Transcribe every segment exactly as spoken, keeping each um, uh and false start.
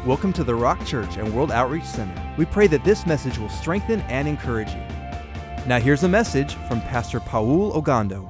Welcome to the Rock Church and World Outreach Center. We pray that this message will strengthen and encourage you. Now here's a message from Pastor Paul Ogando.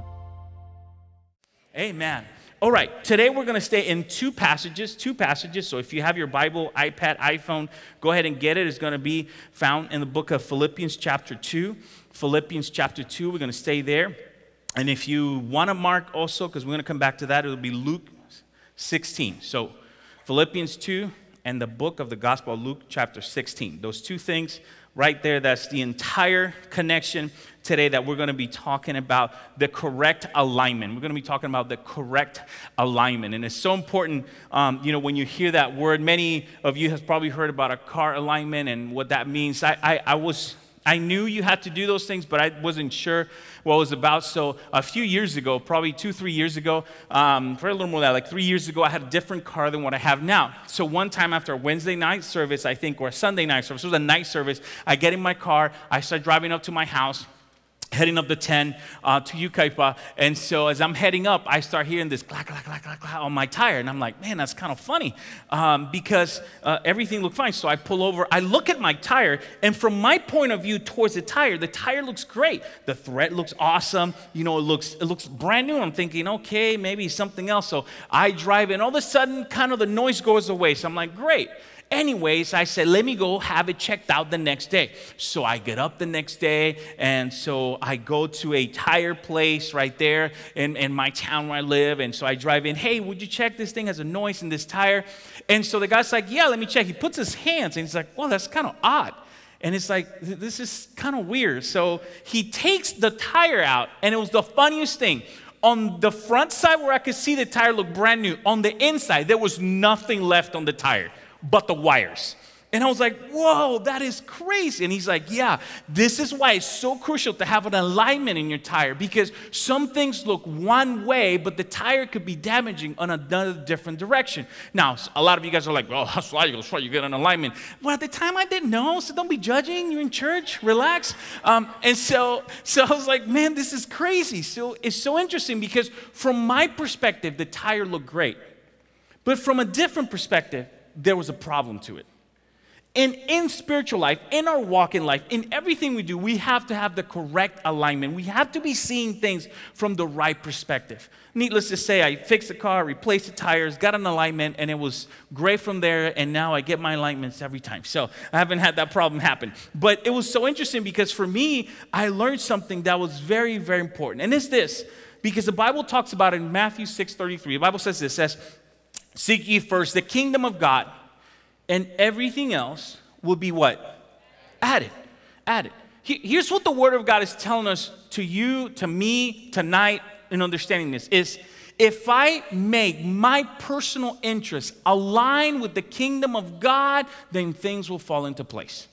Amen. All right, today we're going to stay in two passages, two passages. So if you have your Bible, iPad, iPhone, go ahead and get it. It's going to be found in the book of Philippians chapter two. Philippians chapter two, we're going to stay there. And if you want to mark also, because we're going to come back to that, it'll be Luke sixteen. So Philippians two and the book of the Gospel of Luke chapter sixteen. Those two things right there, that's the entire connection today that we're going to be talking about the correct alignment. We're going to be talking about the correct alignment. And it's so important, um, you know, when you hear that word. Many of you have probably heard about a car alignment and what that means. I, I, I was... I knew you had to do those things, but I wasn't sure what it was about. So a few years ago, probably two, three years ago, um, for a little more than that, like three years ago, I had a different car than what I have now. So one time after a Wednesday night service, I think, or a Sunday night service, it was a night service, I get in my car, I start driving up to my house, heading up the ten uh, to Yucaipa. And so as I'm heading up, I start hearing this clack, clack, clack, clack, clack on my tire. And I'm like, man, that's kind of funny um, because uh, everything looked fine. So I pull over, I look at my tire, and from my point of view towards the tire, the tire looks great. The thread looks awesome. You know, it looks it looks brand new. I'm thinking, okay, maybe something else. So I drive, and all of a sudden, kind of the noise goes away. So I'm like, great. Anyways, I said, let me go have it checked out the next day. So I get up the next day, and so I go to a tire place right there in, in my town where I live. And so I drive in, hey, would you check this thing has a noise in this tire? And so the guy's like, yeah, let me check. He puts his hands, and he's like, well, that's kind of odd. And it's like, this is kind of weird. So he takes the tire out, and it was the funniest thing. On the front side where I could see the tire look brand new, on the inside, there was nothing left on the tire but the wires. And I was like, whoa, that is crazy. And he's like, yeah, this is why it's so crucial to have an alignment in your tire, because some things look one way, but the tire could be damaging on another different direction. Now, a lot of you guys are like, oh, that's why you, you get an alignment. Well, at the time I didn't know, so don't be judging. You're in church, relax. Um, and so, so I was like, man, this is crazy. So it's so interesting because from my perspective, the tire looked great. But from a different perspective, there was a problem to it. And in spiritual life, in our walk in life, in everything we do, we have to have the correct alignment. We have to be seeing things from the right perspective. Needless to say, I fixed the car, replaced the tires, got an alignment, and it was great from there, and now I get my alignments every time. So I haven't had that problem happen. But it was so interesting because for me, I learned something that was very, very important. And it's this, because the Bible talks about it in Matthew six thirty-three. The Bible says this, it says, seek ye first the kingdom of God, and everything else will be what? Added. Added. Here's what the Word of God is telling us to you, to me, tonight, in understanding this, is if I make my personal interests align with the kingdom of God, then things will fall into place.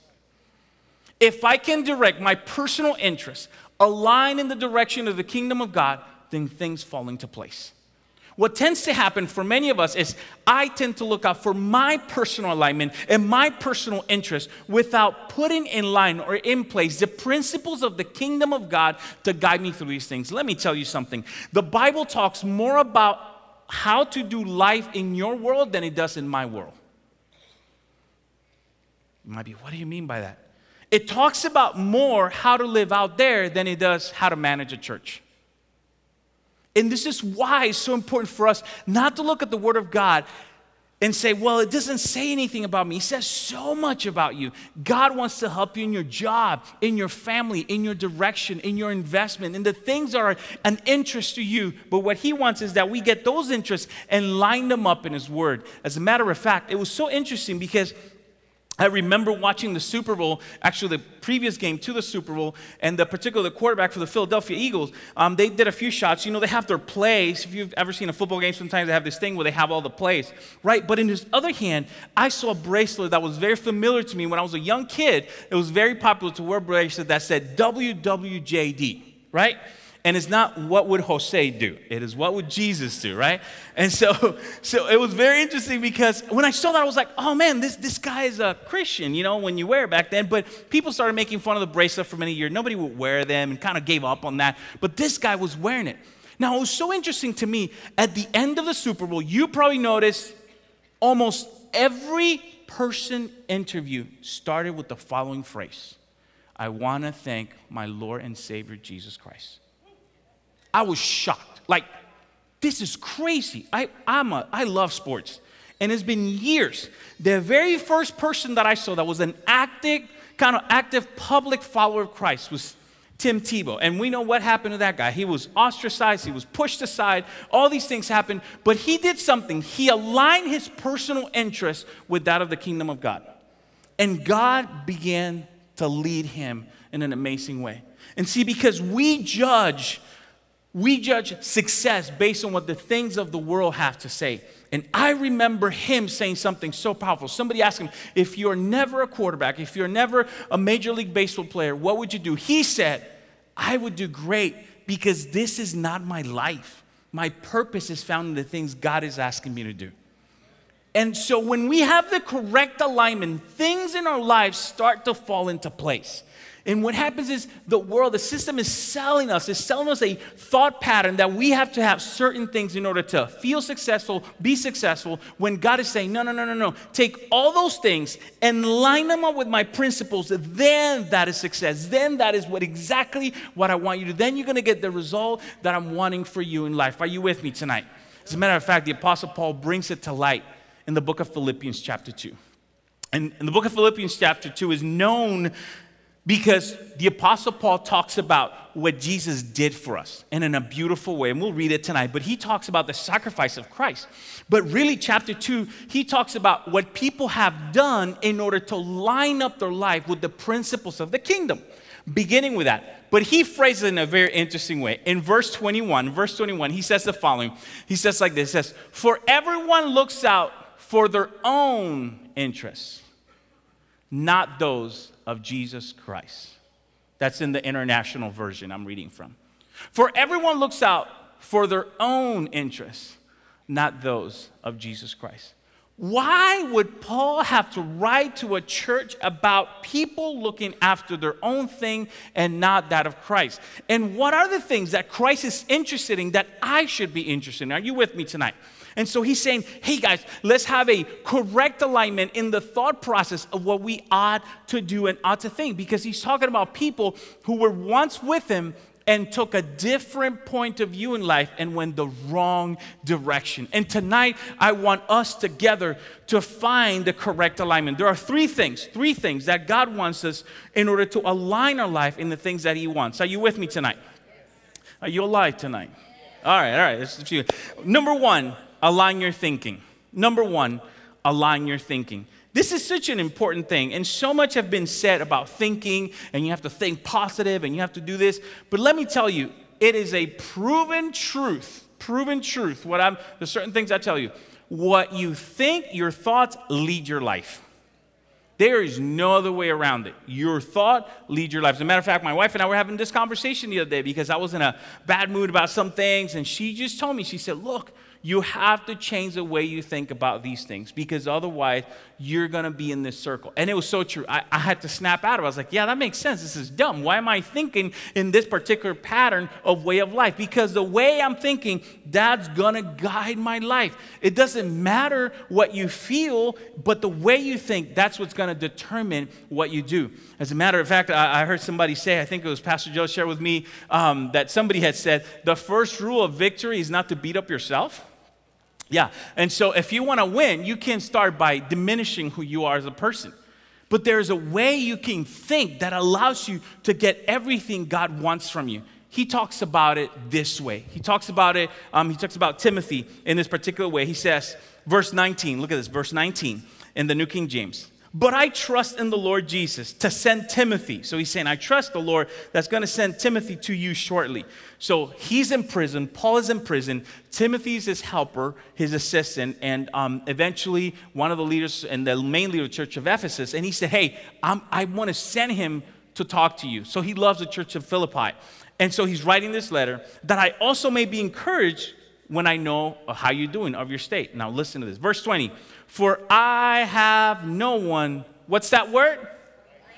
If I can direct my personal interests align in the direction of the kingdom of God, then things fall into place. What tends to happen for many of us is I tend to look out for my personal alignment and my personal interest without putting in line or in place the principles of the kingdom of God to guide me through these things. Let me tell you something. The Bible talks more about how to do life in your world than it does in my world. You might be, what do you mean by that? It talks about more how to live out there than it does how to manage a church. And this is why it's so important for us not to look at the Word of God and say, well, it doesn't say anything about me. He says so much about you. God wants to help you in your job, in your family, in your direction, in your investment, in the things that are an interest to you. But what He wants is that we get those interests and line them up in His Word. As a matter of fact, it was so interesting because I remember watching the Super Bowl, actually the previous game to the Super Bowl, and the particular quarterback for the Philadelphia Eagles, um, they did a few shots. You know, they have their plays. If you've ever seen a football game, sometimes they have this thing where they have all the plays, right? But in his other hand, I saw a bracelet that was very familiar to me. When I was a young kid, it was very popular to wear a bracelet that said W W J D, right? And it's not what would Jose do. It is what would Jesus do, right? And so so it was very interesting because when I saw that, I was like, oh man, this, this guy is a Christian, you know, when you wear it back then. But people started making fun of the bracelet for many years. Nobody would wear them and kind of gave up on that. But this guy was wearing it. Now, it was so interesting to me, at the end of the Super Bowl, you probably noticed almost every in-person interview started with the following phrase: I want to thank my Lord and Savior, Jesus Christ. I was shocked. Like, this is crazy. I, I'm a, I love sports. And it's been years. The very first person that I saw that was an active, kind of active public follower of Christ was Tim Tebow. And we know what happened to that guy. He was ostracized. He was pushed aside. All these things happened. But he did something. He aligned his personal interest with that of the kingdom of God. And God began to lead him in an amazing way. And see, because we judge, we judge success based on what the things of the world have to say. And I remember him saying something so powerful. Somebody asked him, if you're never a quarterback, if you're never a Major League Baseball player, what would you do? He said, I would do great because this is not my life. My purpose is found in the things God is asking me to do. And so when we have the correct alignment, things in our lives start to fall into place. And what happens is the world, the system is selling us, is selling us a thought pattern that we have to have certain things in order to feel successful, be successful, when God is saying, no, no, no, no, no. Take all those things and line them up with my principles. Then that is success. Then that is what exactly what I want you to do. Then you're going to get the result that I'm wanting for you in life. Are you with me tonight? As a matter of fact, the Apostle Paul brings it to light in the book of Philippians chapter two. And, and the book of Philippians chapter two is known because the Apostle Paul talks about what Jesus did for us, and in a beautiful way, and we'll read it tonight, but he talks about the sacrifice of Christ. But really, chapter two, he talks about what people have done in order to line up their life with the principles of the kingdom, beginning with that. But he phrases it in a very interesting way. In verse twenty-one, verse twenty-one, he says the following. He says like this, he says, for everyone looks out for their own interests, not those of Jesus Christ. That's in the international version I'm reading from. For everyone looks out for their own interests, not those of Jesus Christ. Why would Paul have to write to a church about people looking after their own thing and not that of Christ? And what are the things that Christ is interested in that I should be interested in? Are you with me tonight? And so he's saying, hey guys, let's have a correct alignment in the thought process of what we ought to do and ought to think. Because he's talking about people who were once with him and took a different point of view in life and went the wrong direction. And tonight, I want us together to find the correct alignment. There are three things, three things that God wants us in order to align our life in the things that he wants. Are you with me tonight? Are you alive tonight? All right, all right. Let's a few. Number one, align your thinking. Number one, align your thinking. This is such an important thing, and so much have been said about thinking, and you have to think positive, and you have to do this. But let me tell you, it is a proven truth, proven truth. What I'm, there's certain things I tell you. What you think, your thoughts lead your life. There is no other way around it. Your thought leads your life. As a matter of fact, my wife and I were having this conversation the other day because I was in a bad mood about some things, and she just told me, she said, look, you have to change the way you think about these things because otherwise you're going to be in this circle. And it was so true. I, I had to snap out of it. I was like, yeah, that makes sense. This is dumb. Why am I thinking in this particular pattern of way of life? Because the way I'm thinking, that's going to guide my life. It doesn't matter what you feel, but the way you think, that's what's going to determine what you do. As a matter of fact, I, I heard somebody say, I think it was Pastor Joe shared with me, um, that somebody had said, the first rule of victory is not to beat up yourself. Yeah, and so if you want to win, you can start by diminishing who you are as a person. But there's a way you can think that allows you to get everything God wants from you. He talks about it this way. He talks about it, um, he talks about Timothy in this particular way. He says, verse nineteen, look at this, verse nineteen in the New King James. But I trust in the Lord Jesus to send Timothy. So he's saying, I trust the Lord that's going to send Timothy to you shortly. So he's in prison. Paul is in prison. Timothy's his helper, his assistant, and um, eventually one of the leaders and the main leader of the church of Ephesus. And he said, hey, I'm, I want to send him to talk to you. So he loves the church of Philippi. And so he's writing this letter that I also may be encouraged when I know how you're doing of your state. Now listen to this. Verse twenty. For I have no one, what's that word?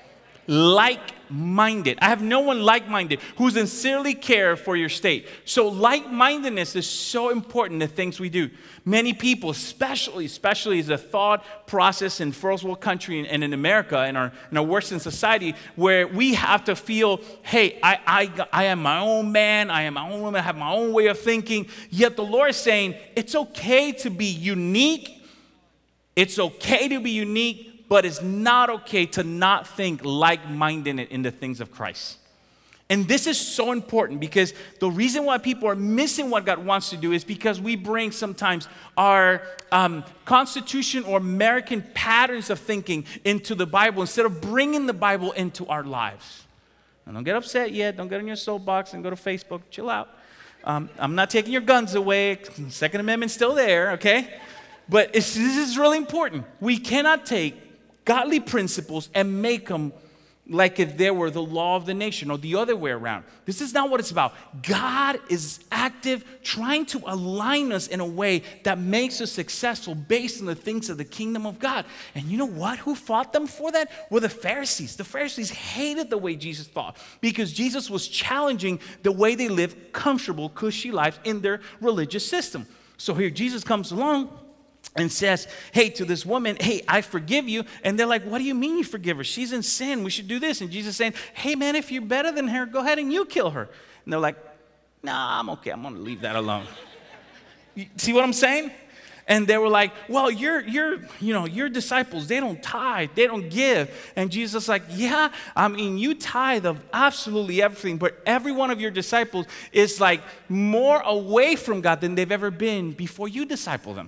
like-minded. I have no one like-minded who sincerely care for your state. So like-mindedness is so important in the things we do. Many people, especially, especially as a thought process in first world country and in America, in our, in our Western society, where we have to feel, hey, I, I, I am my own man, I am my own woman, I have my own way of thinking. Yet the Lord is saying, it's okay to be unique. It's okay to be unique. But it's not okay to not think like-minded in the things of Christ. And this is so important because the reason why people are missing what God wants to do is because we bring sometimes our um, Constitution or American patterns of thinking into the Bible instead of bringing the Bible into our lives. Now, don't get upset yet. Don't get on your soapbox and go to Facebook. Chill out. Um, I'm not taking your guns away. Second Amendment's still there, okay? But it's, this is really important. We cannot take godly principles and make them like if they were the law of the nation or the other way around. This is not what it's about. God is active, trying to align us in a way that makes us successful based on the things of the kingdom of God. And you know what? Who fought them for that? Were the Pharisees. The Pharisees hated the way Jesus thought because Jesus was challenging the way they lived comfortable, cushy lives in their religious system. So here Jesus comes along and says, hey, to this woman, hey, I forgive you. And they're like, what do you mean you forgive her? She's in sin. We should do this. And Jesus is saying, hey, man, if you're better than her, go ahead and you kill her. And they're like, nah, I'm okay. I'm going to leave that alone. You see what I'm saying? And they were like, well, you're, you're, you know, your disciples, they don't tithe, they don't give. And Jesus is like, yeah, I mean, you tithe of absolutely everything, but every one of your disciples is like more away from God than they've ever been before you disciple them.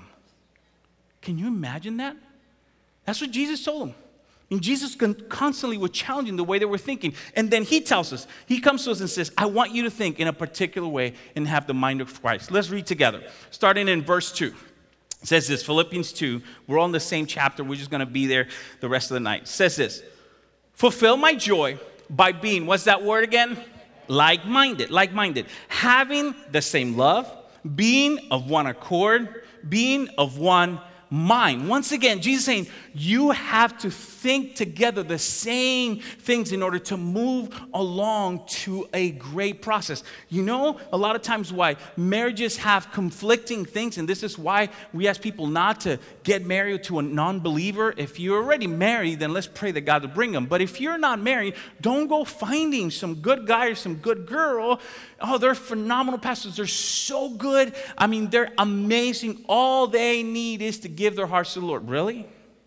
Can you imagine that? That's what Jesus told them. And Jesus constantly was challenging the way they were thinking. And then he tells us, he comes to us and says, I want you to think in a particular way and have the mind of Christ. Let's read together. Starting in verse two. It says this, Philippians two. We're all in the same chapter. We're just going to be there the rest of the night. It says this, fulfill my joy by being, what's that word again? Like-minded, like-minded. Having the same love, being of one accord, being of one mind. Once again, Jesus is saying you have to think together the same things in order to move along to a great process. You know, a lot of times why marriages have conflicting things, and this is why we ask people not to get married to a non-believer. If you're already married, then let's pray that God will bring them. But if you're not married, don't go finding some good guy or some good girl. Oh, they're phenomenal pastors. They're so good. I mean, they're amazing. All they need is to give their hearts to the Lord. Really?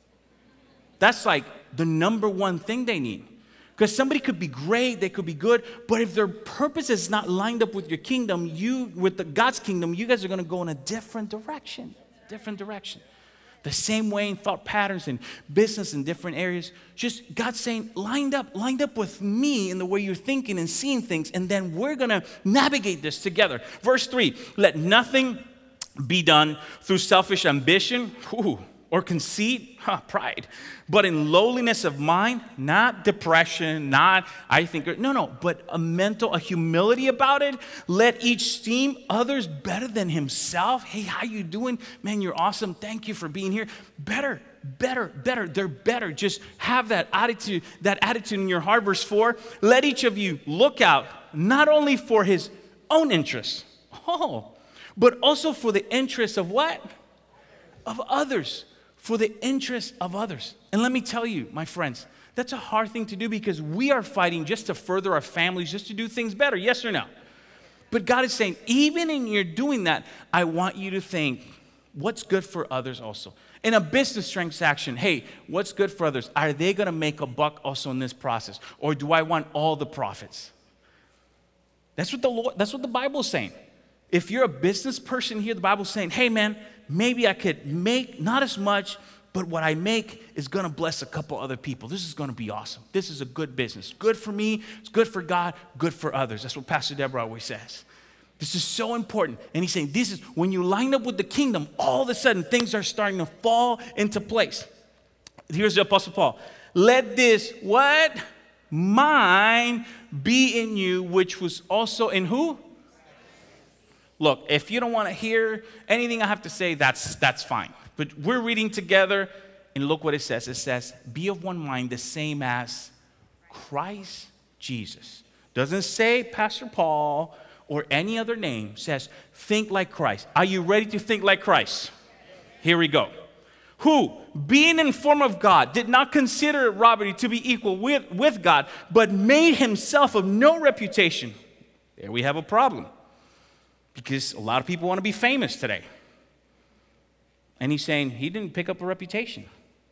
That's like the number one thing they need. Because somebody could be great, they could be good, but if their purpose is not lined up with your kingdom, you, with the God's kingdom, you guys are going to go in a different direction. Different direction. The same way in thought patterns and business in different areas. Just God's saying, lined up, lined up with me in the way you're thinking and seeing things, and then we're going to navigate this together. Verse three, let nothing be done through selfish ambition, ooh, or conceit, huh, pride, but in lowliness of mind, not depression, not I think, no, no, but a mental, a humility about it. Let each esteem others better than himself. Hey, how you doing? Man, you're awesome. Thank you for being here. Better, better, better. They're better. Just have that attitude, that attitude in your heart. Verse four, let each of you look out not only for his own interests, oh, but also for the interests of what? Of others. For the interests of others. And let me tell you, my friends, that's a hard thing to do because we are fighting just to further our families, just to do things better, yes or no? But God is saying, even in your doing that, I want you to think, what's good for others also? In a business transaction, hey, what's good for others? Are they going to make a buck also in this process? Or do I want all the profits? That's what the Lord, that's what the Bible is saying. If you're a business person here, the Bible's saying, hey man, maybe I could make not as much, but what I make is going to bless a couple other people. This is going to be awesome. This is a good business. Good for me, it's good for God, good for others. That's what Pastor Deborah always says. This is so important. And he's saying this is when you line up with the kingdom, all of a sudden things are starting to fall into place. Here's the Apostle Paul. Let this, what? Mind be in you, which was also in who? Look, if you don't want to hear anything I have to say, that's, that's fine. But we're reading together, and look what it says. It says, be of one mind, the same as Christ Jesus. Doesn't say Pastor Paul or any other name. Says, think like Christ. Are you ready to think like Christ? Here we go. Who, being in form of God, did not consider it robbery to be equal with, with God, but made himself of no reputation. There we have a problem. Because a lot of people want to be famous today. And he's saying he didn't pick up a reputation.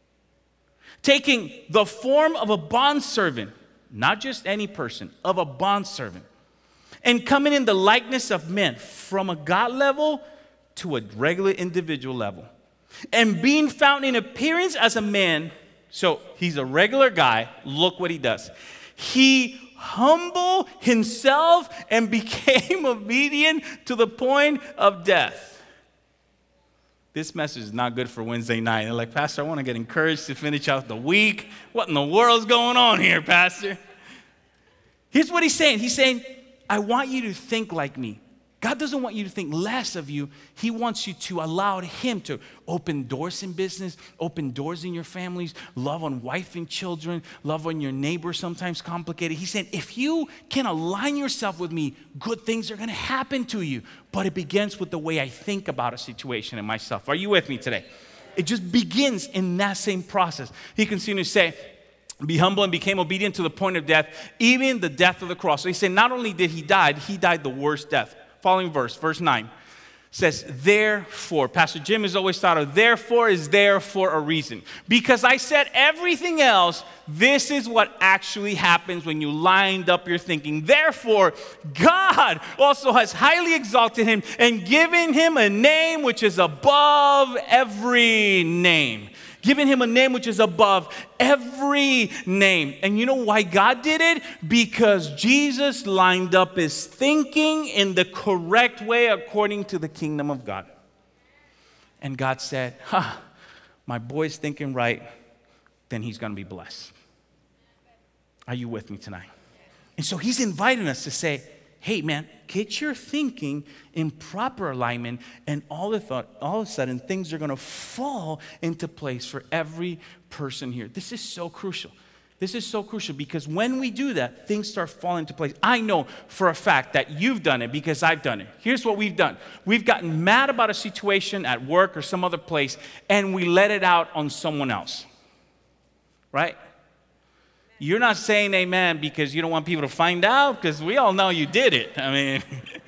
Taking the form of a bondservant, not just any person, of a bondservant, and coming in the likeness of men from a God level to a regular individual level. And being found in appearance as a man, so he's a regular guy, look what he does. He humbled himself and became obedient to the point of death. This message is not good for Wednesday night. They're like, Pastor, I want to get encouraged to finish out the week. What in the world's going on here, Pastor? Here's what he's saying. He's saying, I want you to think like me. God doesn't want you to think less of you. He wants you to allow him to open doors in business, open doors in your families, love on wife and children, love on your neighbor, sometimes complicated. He's saying, if you can align yourself with me, good things are going to happen to you. But it begins with the way I think about a situation and myself. Are you with me today? It just begins in that same process. He continues to say, be humble and became obedient to the point of death, even the death of the cross. So he said, not only did he die, he died the worst death. Following verse, verse nine, says, therefore, Pastor Jim has always thought of therefore is there for a reason. Because I said everything else, this is what actually happens when you lined up your thinking. Therefore, God also has highly exalted him and given him a name which is above every name. Giving him a name which is above every name. And you know why God did it? Because Jesus lined up his thinking in the correct way according to the kingdom of God. And God said, ha, my boy's thinking right, then he's going to be blessed. Are you with me tonight? And so he's inviting us to say, hey, man, get your thinking in proper alignment, and all of, thought, all of a sudden, things are going to fall into place for every person here. This is so crucial. This is so crucial because when we do that, things start falling into place. I know for a fact that you've done it because I've done it. Here's what we've done. We've gotten mad about a situation at work or some other place, and we let it out on someone else. Right? You're not saying amen because you don't want people to find out, because we all know you did it. I mean,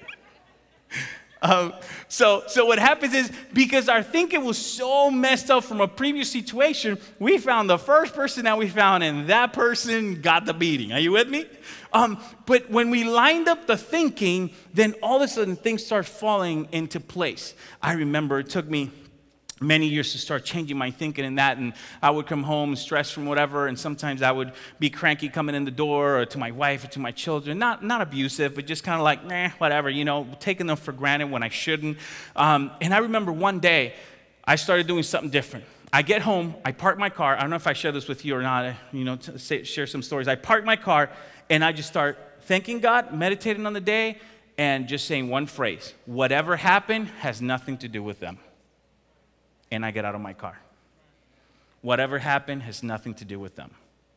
um, so so what happens is because our thinking was so messed up from a previous situation, we found the first person that we found, and that person got the beating. Are you with me? Um, but when we lined up the thinking, then all of a sudden things start falling into place. I remember it took me many years to start changing my thinking in that, and I would come home stressed from whatever, and sometimes I would be cranky coming in the door, or to my wife or to my children, not not abusive, but just kind of like, nah, whatever, you know, taking them for granted when I shouldn't. Um, and I remember one day, I started doing something different. I get home, I park my car. I don't know if I share this with you or not, you know, to say, share some stories. I park my car, and I just start thanking God, meditating on the day, and just saying one phrase: whatever happened has nothing to do with them. And I get out of my car. Whatever happened has nothing to do with them.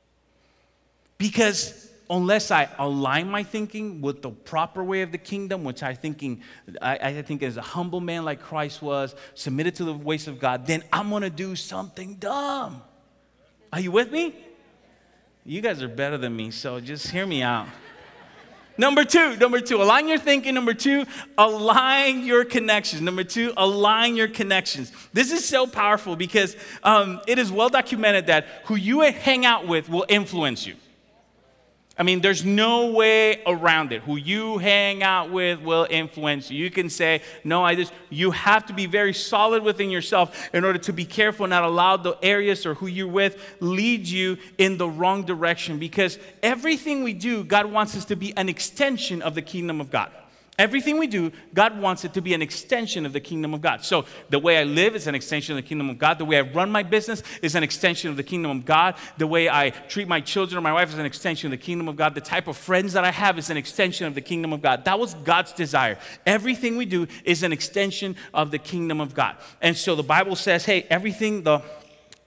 Because unless I align my thinking with the proper way of the kingdom, which I thinking I, I think as a humble man like Christ was, submitted to the ways of God, then I'm going to do something dumb. Are you with me? You guys are better than me, so just hear me out. Number two, number two, align your thinking. Number two, align your connections. Number two, align your connections. This is so powerful because um, it is well documented that who you hang out with will influence you. I mean, there's no way around it. Who you hang out with will influence you. You can say, no, I just, you have to be very solid within yourself in order to be careful and not allow the areas or who you're with lead you in the wrong direction. Because everything we do, God wants us to be an extension of the kingdom of God. Everything we do, God wants it to be an extension of the kingdom of God. So the way I live is an extension of the kingdom of God. The way I run my business is an extension of the kingdom of God. The way I treat my children or my wife is an extension of the kingdom of God. The type of friends that I have is an extension of the kingdom of God. That was God's desire. Everything we do is an extension of the kingdom of God. And so the Bible says, hey, everything the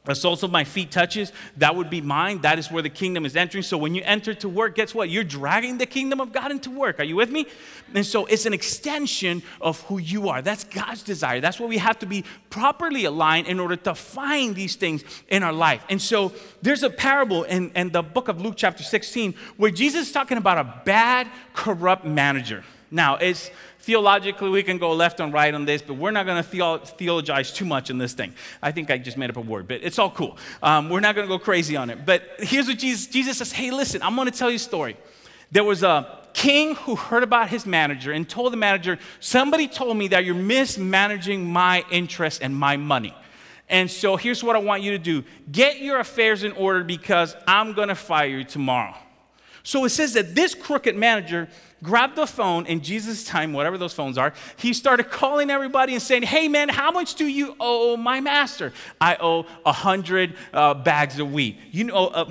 the soles of my feet touches, that would be mine. That is where the kingdom is entering. So when you enter to work, guess what? You're dragging the kingdom of God into work. Are you with me? And so it's an extension of who you are. That's God's desire. That's what we have to be properly aligned in order to find these things in our life. And so there's a parable in, in the book of Luke chapter sixteen where Jesus is talking about a bad, corrupt manager. Now, it's theologically, we can go left and right on this, but we're not going to theo- theologize too much in this thing. I think I just made up a word, but it's all cool. Um, we're not going to go crazy on it. But here's what Jesus, Jesus says, hey, listen, I'm going to tell you a story. There was a king who heard about his manager and told the manager, somebody told me that you're mismanaging my interest and my money. And so here's what I want you to do. Get your affairs in order because I'm going to fire you tomorrow. So it says that this crooked manager grabbed the phone in Jesus' time, whatever those phones are. He started calling everybody and saying, hey, man, how much do you owe my master? I owe one hundred uh, bags of wheat. You know, uh,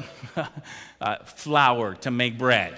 uh, flour to make bread.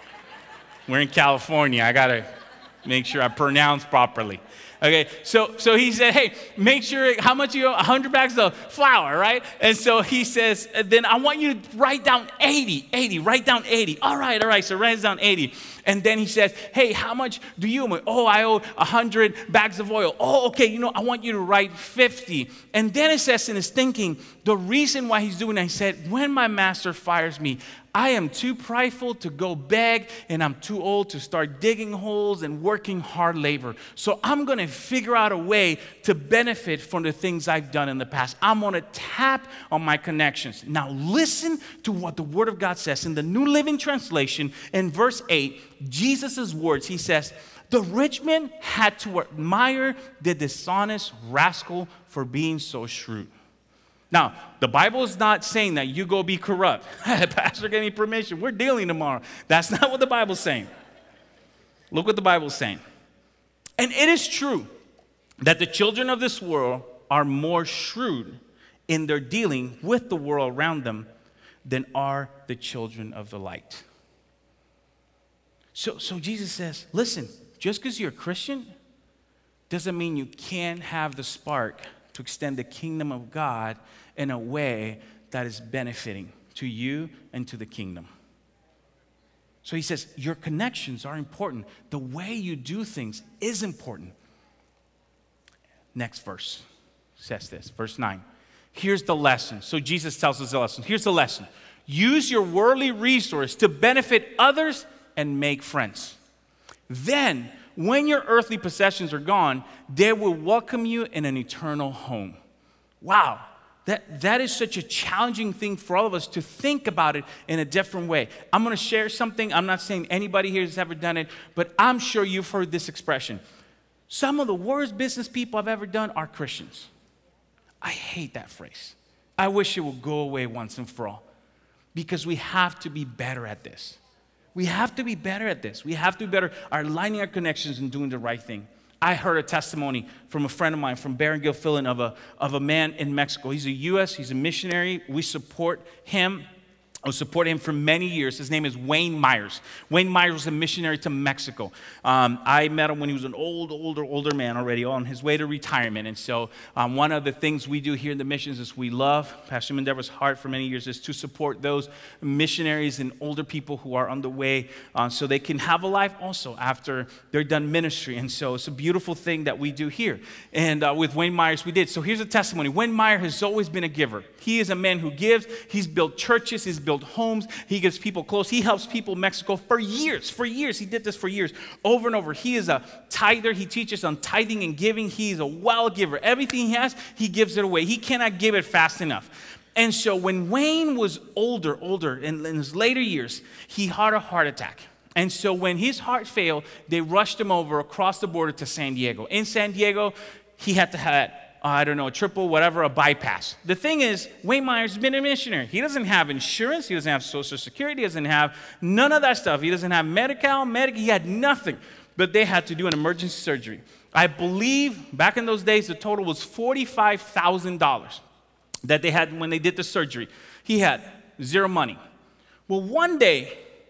We're in California. I got to make sure I pronounce properly. Okay, so so he said, hey, make sure, how much you owe? one hundred bags of flour, right? And so he says, then I want you to write down eighty, eighty, write down eighty. All right, all right, so write down eighty. And then he says, hey, how much do you owe? Oh, I owe one hundred bags of oil. Oh, okay, you know, I want you to write fifty. And then it says in his thinking, the reason why he's doing that, he said, when my master fires me, I am too prideful to go beg, and I'm too old to start digging holes and working hard labor. So I'm going to figure out a way to benefit from the things I've done in the past. I'm going to tap on my connections. Now listen to what the Word of God says. In the New Living Translation, in verse eight, Jesus' words, he says, the rich man had to admire the dishonest rascal for being so shrewd. Now, the Bible is not saying that you go be corrupt. Pastor gave me permission. We're dealing tomorrow. That's not what the Bible's saying. Look what the Bible's saying. And it is true that the children of this world are more shrewd in their dealing with the world around them than are the children of the light. So, so Jesus says, listen, just because you're a Christian doesn't mean you can't have the spark to extend the kingdom of God in a way that is benefiting to you and to the kingdom. So he says, your connections are important. The way you do things is important. Next verse says this, verse nine. Here's the lesson. So Jesus tells us the lesson. Here's the lesson. Use your worldly resource to benefit others and make friends. Then, when your earthly possessions are gone, they will welcome you in an eternal home. Wow, that, that is such a challenging thing for all of us to think about it in a different way. I'm going to share something. I'm not saying anybody here has ever done it, but I'm sure you've heard this expression. Some of the worst business people I've ever done are Christians. I hate that phrase. I wish it would go away once and for all, because we have to be better at this. We have to be better at this. We have to be better at aligning our connections and doing the right thing. I heard a testimony from a friend of mine, from Baron Gilfillan, of a, of a man in Mexico. He's a U S, he's a missionary. We support him. I supported him for many years. His name is Wayne Myers. Wayne Myers was a missionary to Mexico. Um, I met him when he was an old, older, older man already on his way to retirement. And so um, one of the things we do here in the missions is we love, Pastor Mendevor's heart for many years is to support those missionaries and older people who are on the way uh, so they can have a life also after they're done ministry. And so it's a beautiful thing that we do here. And uh, with Wayne Myers, we did. So here's a testimony. Wayne Myers has always been a giver. He is a man who gives. He's built churches. He's built homes. He gives people clothes. He helps people in Mexico for years. For years. He did this for years. Over and over. He is a tither. He teaches on tithing and giving. He's a wild giver. Everything he has, he gives it away. He cannot give it fast enough. And so when Wayne was older, older, in, in his later years, he had a heart attack. And so when his heart failed, they rushed him over across the border to San Diego. In San Diego, he had to have I don't know, triple, whatever, a bypass. The thing is, Wayne Myers has been a missionary. He doesn't have insurance. He doesn't have Social Security. He doesn't have none of that stuff. He doesn't have Medi-Cal, Medicaid. He had nothing. But they had to do an emergency surgery. I believe back in those days, the total was forty-five thousand dollars that they had when they did the surgery. He had zero money. Well, one day,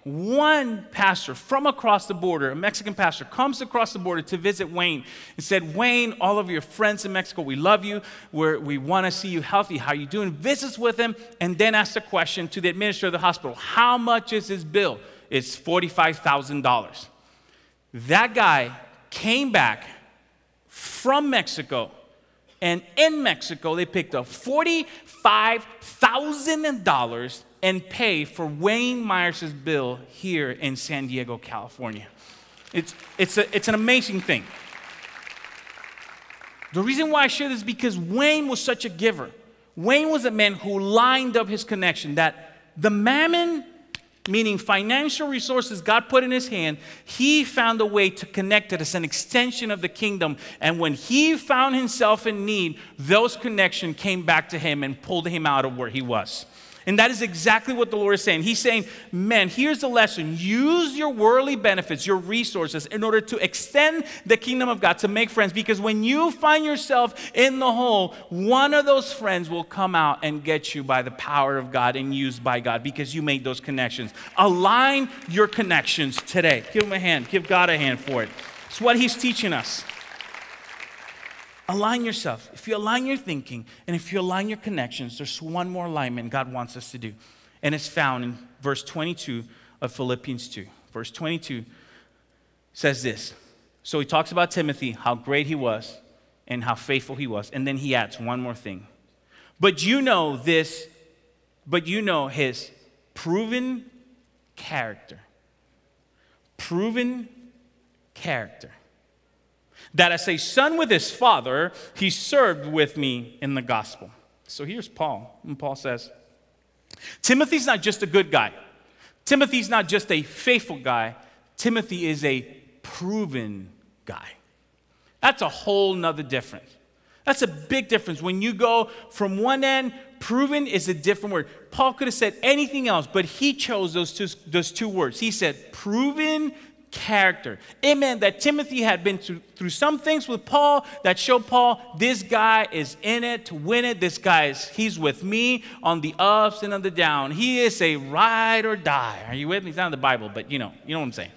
one pastor from across the border, a Mexican pastor, comes across the border to visit Wayne and said, Wayne, all of your friends in Mexico, we love you. We're, we want to see you healthy. How you doing? Visits with him and then asks a question to the administrator of the hospital. How much is his bill? It's forty-five thousand dollars. That guy came back from Mexico, and in Mexico, they picked up forty-five thousand dollars and pay for Wayne Myers' bill here in San Diego, California. It's, it's, a, it's an amazing thing. The reason why I share this is because Wayne was such a giver. Wayne was a man who lined up his connection, that the mammon, meaning financial resources God put in his hand, he found a way to connect it as an extension of the kingdom. And when he found himself in need, those connections came back to him and pulled him out of where he was. And that is exactly what the Lord is saying. He's saying, man, here's the lesson. Use your worldly benefits, your resources, in order to extend the kingdom of God, to make friends. Because when you find yourself in the hole, one of those friends will come out and get you by the power of God and used by God because you made those connections. Align your connections today. Give him a hand. Give God a hand for it. It's what he's teaching us. Align yourself. If you align your thinking and if you align your connections, there's one more alignment God wants us to do. And it's found in verse twenty-two of Philippians two. Verse twenty-two says this. So he talks about Timothy, how great he was and how faithful he was. And then he adds one more thing. But you know this, but you know his proven character. Proven character. That as a son with his father, he served with me in the gospel. So here's Paul. And Paul says, Timothy's not just a good guy. Timothy's not just a faithful guy. Timothy is a proven guy. That's a whole nother difference. That's a big difference. When you go from one end, proven is a different word. Paul could have said anything else, but he chose those two, those two words. He said proven character. It meant that Timothy had been through, through some things with Paul that showed Paul, this guy is in it to win it. This guy is, he's with me on the ups and on the down. He is a ride or die. Are you with me? It's not in the Bible, but you know, you know what I'm saying.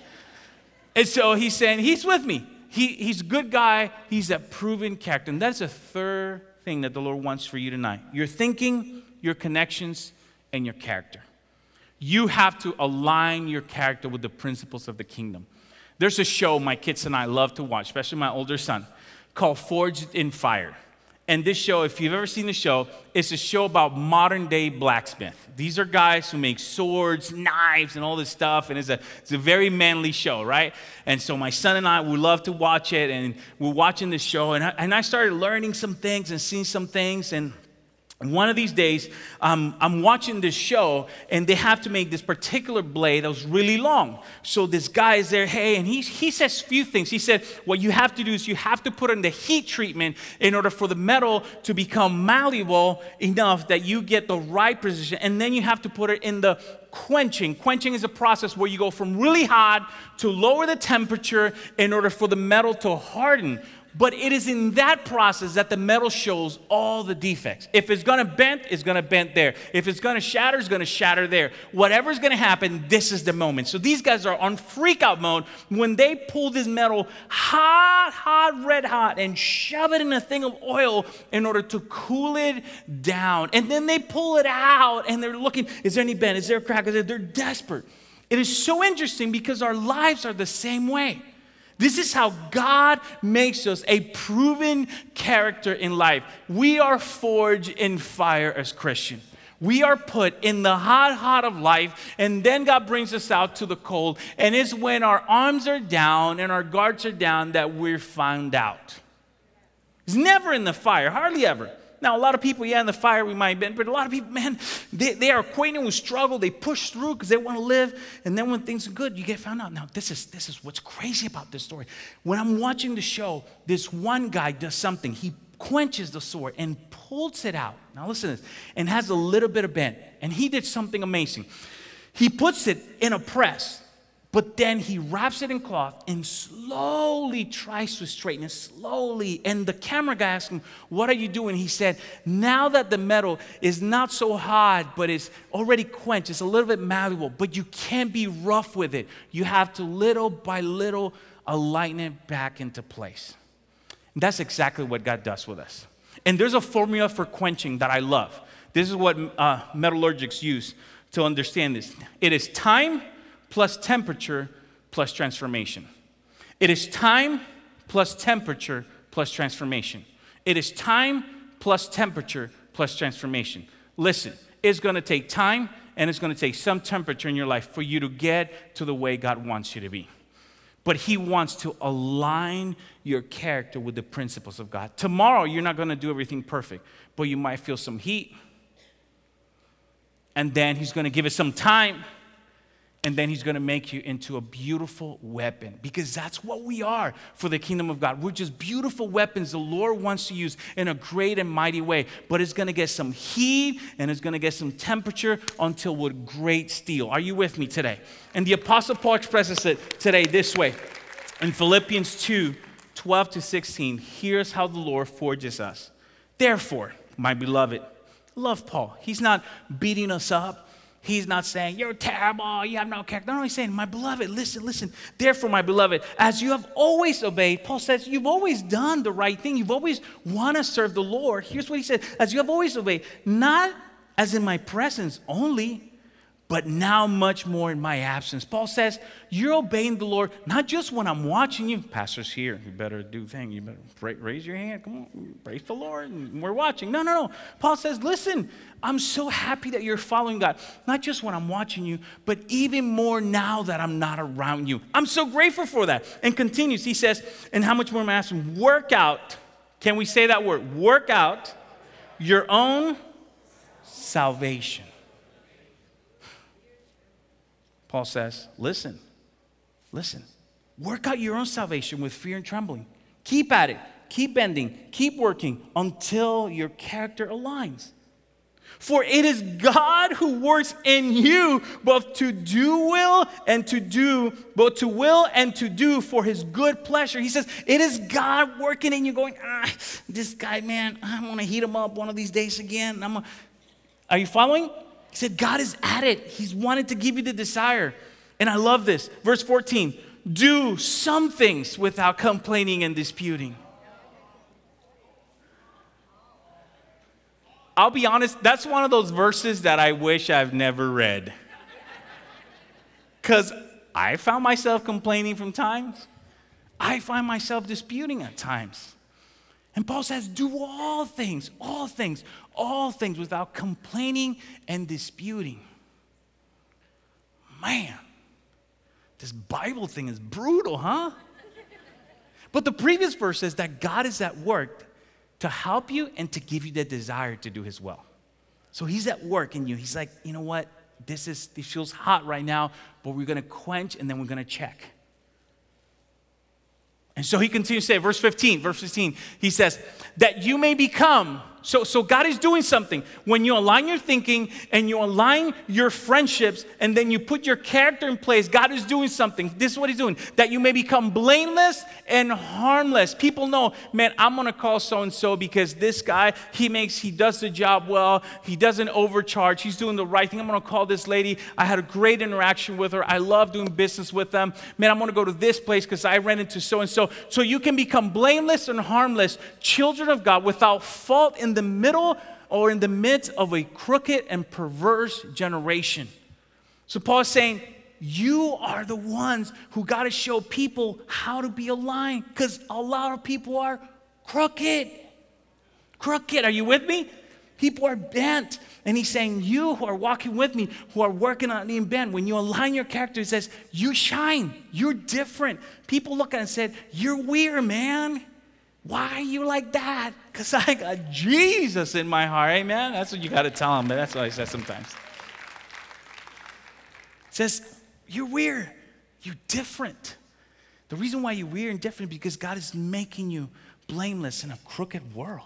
And so he's saying, he's with me. He, he's a good guy. He's a proven character. And that's a third thing that the Lord wants for you tonight. Your thinking, your connections, and your character. You have to align your character with the principles of the kingdom. There's a show my kids and I love to watch, especially my older son, called Forged in Fire. And this show, if you've ever seen the show, it's a show about modern day blacksmith. These are guys who make swords, knives, and all this stuff. And it's a, it's a very manly show, right? And so my son and I, we love to watch it. And we're watching this show. And I, and I started learning some things and seeing some things. And one of these days, um, I'm watching this show, and they have to make this particular blade that was really long. So this guy is there, hey, and he, he says a few things. He said, what you have to do is you have to put in the heat treatment in order for the metal to become malleable enough that you get the right precision. And then you have to put it in the quenching. Quenching is a process where you go from really hot to lower the temperature in order for the metal to harden. But it is in that process that the metal shows all the defects. If it's going to bend, it's going to bend there. If it's going to shatter, it's going to shatter there. Whatever's going to happen, this is the moment. So these guys are on freak out mode when they pull this metal hot, hot, red hot and shove it in a thing of oil in order to cool it down. And then they pull it out and they're looking, is there any bend? Is there a crack? They're desperate. It is so interesting because our lives are the same way. This is how God makes us a proven character in life. We are forged in fire as Christians. We are put in the hot, hot of life, and then God brings us out to the cold. And it's when our arms are down and our guards are down that we're found out. It's never in the fire, hardly ever. Now, a lot of people, yeah, in the fire we might have been, but a lot of people, man, they, they are acquainted with struggle. They push through because they want to live. And then when things are good, you get found out. Now, this is this is what's crazy about this story. When I'm watching the show, this one guy does something. He quenches the sword and pulls it out. Now, listen to this. And has a little bit of bend. And he did something amazing. He puts it in a press But then he wraps it in cloth and slowly tries to straighten it, slowly. And the camera guy asked him, what are you doing? He said, now that the metal is not so hot, but it's already quenched, it's a little bit malleable, but you can't be rough with it. You have to little by little align it back into place. And that's exactly what God does with us. And there's a formula for quenching that I love. This is what uh, metallurgics use to understand this. It is time plus temperature plus transformation. It is time plus temperature plus transformation. It is time plus temperature plus transformation. Listen, it's going to take time and it's going to take some temperature in your life for you to get to the way God wants you to be. But he wants to align your character with the principles of God. Tomorrow, you're not going to do everything perfect, but you might feel some heat. And then he's going to give it some time. And then he's going to make you into a beautiful weapon, because that's what we are for the kingdom of God. We're just beautiful weapons the Lord wants to use in a great and mighty way. But it's going to get some heat and it's going to get some temperature until we're great steel. Are you with me today? And the Apostle Paul expresses it today this way. In Philippians two, twelve to sixteen, here's how the Lord forges us. Therefore, my beloved, love Paul. He's not beating us up. He's not saying, you're terrible, you have no character. No, he's saying, my beloved, listen, listen. Therefore, my beloved, as you have always obeyed, Paul says, you've always done the right thing. You've always want to serve the Lord. Here's what he said, as you have always obeyed, not as in my presence only, but now much more in my absence. Paul says, you're obeying the Lord, not just when I'm watching you. Pastor's here. You better do things. You better raise your hand. Come on, praise the Lord. And we're watching. No, no, no. Paul says, listen, I'm so happy that you're following God. Not just when I'm watching you, but even more now that I'm not around you. I'm so grateful for that. And continues. He says, and how much more am I asking? Work out. Can we say that word? Work out your own salvation. Paul says, listen, listen, work out your own salvation with fear and trembling. Keep at it, keep bending, keep working until your character aligns. For it is God who works in you both to do will and to do, both to will and to do for his good pleasure. He says, it is God working in you going, ah, this guy, man, I'm going to heat him up one of these days again. I'm gonna... Are you following? He said, God is at it. He's wanted to give you the desire. And I love this. Verse fourteen, do some things without complaining and disputing. I'll be honest, that's one of those verses that I wish I've never read. Because I found myself complaining from times. I find myself disputing at times. And Paul says, do all things, all things, all things without complaining and disputing. Man, this Bible thing is brutal, huh? But the previous verse says that God is at work to help you and to give you the desire to do his will. So he's at work in you. He's like, you know what? This is this feels hot right now, but we're going to quench and then we're going to check. And so he continues to say, verse fifteen, verse fifteen, he says, that you may become, so, so God is doing something. When you align your thinking and you align your friendships and then you put your character in place, God is doing something. This is what he's doing, that you may become blameless and harmless. People know, man, I'm going to call so-and-so because this guy, he makes, he does the job well. He doesn't overcharge. He's doing the right thing. I'm going to call this lady. I had a great interaction with her. I love doing business with them. Man, I'm going to go to this place because I ran into so-and-so. So you can become blameless and harmless, children of God without fault in the middle or in the midst of a crooked and perverse generation. So Paul is saying, you are the ones who got to show people how to be aligned, because a lot of people are crooked. Crooked, are you with me? People are bent. And he's saying, you who are walking with me, who are working on being bent, when you align your character, he says, you shine. You're different. People look at it and said, you're weird, man. Why are you like that? Because I got Jesus in my heart. Amen? That's what you got to tell them. But that's what I say sometimes. It says, you're weird. You're different. The reason why you're weird and different is because God is making you blameless in a crooked world,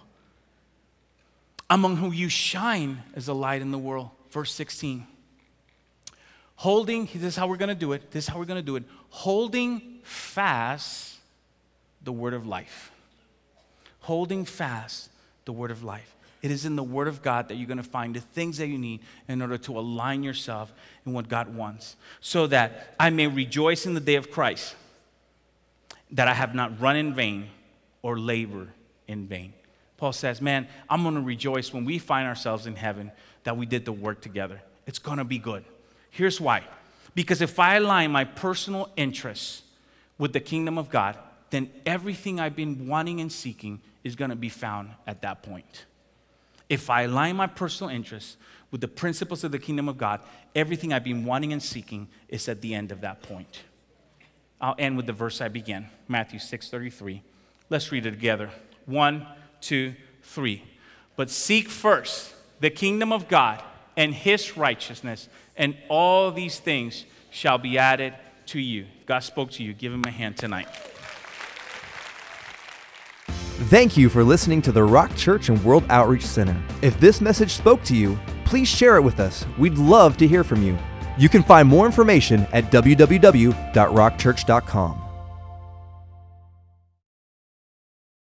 among whom you shine as a light in the world. Verse sixteen. Holding, this is how we're going to do it. This is how we're going to do it. Holding fast the word of life. Holding fast the word of life. It is in the word of God that you're going to find the things that you need in order to align yourself in what God wants. So that I may rejoice in the day of Christ, that I have not run in vain or labor in vain. Paul says, man, I'm going to rejoice when we find ourselves in heaven that we did the work together. It's going to be good. Here's why. Because if I align my personal interests with the kingdom of God, then everything I've been wanting and seeking is going to be found at that point. If I align my personal interests with the principles of the kingdom of God, everything I've been wanting and seeking is at the end of that point. I'll end with the verse I began, Matthew six thirty-three. Let's read it together. One, two, three. But seek first the kingdom of God and his righteousness, and all these things shall be added to you. If God spoke to you, give him a hand tonight. Thank you for listening to the Rock Church and World Outreach Center. If this message spoke to you, please share it with us. We'd love to hear from you. You can find more information at w w w dot rock church dot com.